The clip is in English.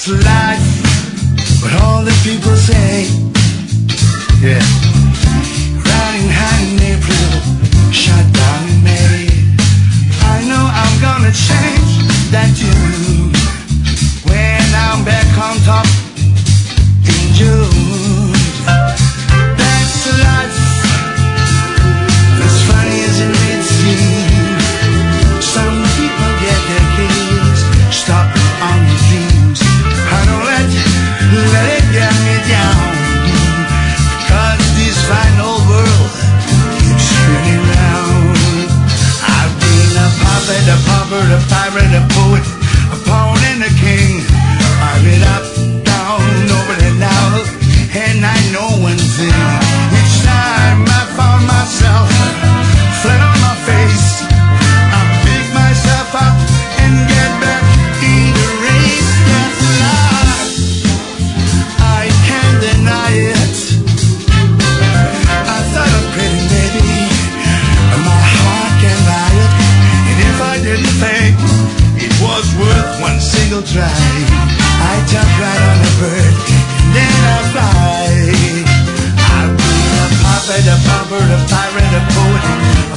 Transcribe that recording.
That's life, what all the people say. Yeah. Riding high in April, shut down in May. I know I'm gonna change that tune when I'm back on top in June. That's life, as funny as it may seem. Some people get their keys stuck on the dreams. I don't let it get me down, cause this fine old world keeps spinning round. I've been a puppet, a pauper, a pirate, a poet, a pawn and a king. I've been up, down, over and out, and I know one thing. Each time I found myself flat on my face, I pick myself up and get back in the race. That's life, I can't deny it. I thought of pretty baby, my heart can buy it. And if I didn't think it was worth one single try, I jump right on a bird and then I fly. I've been a puppet, a pumper, a pirate, a poet,